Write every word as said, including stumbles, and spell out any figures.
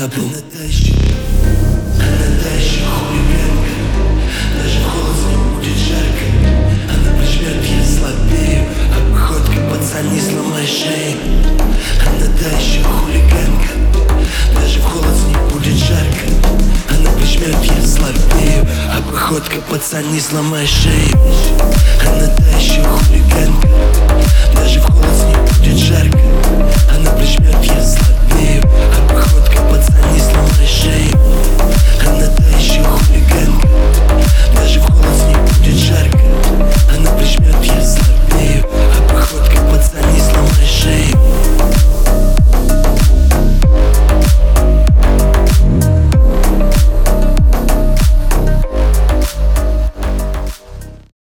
Она полнотащит, она тащит хулиганка. Даже в холод не будет жарко. Она прижмет, я слабею. Обходка, пацан, не сломай шею. Она тащит хулиганка. Даже в холод не будет жарко. Она прижмет, я слабею. Обходка, пацан, не сломай шею. Она тащит хулиганка. Даже в холод не будет жарко. Она прижмет, я слабею. Обходка, пацан, не сломай шею.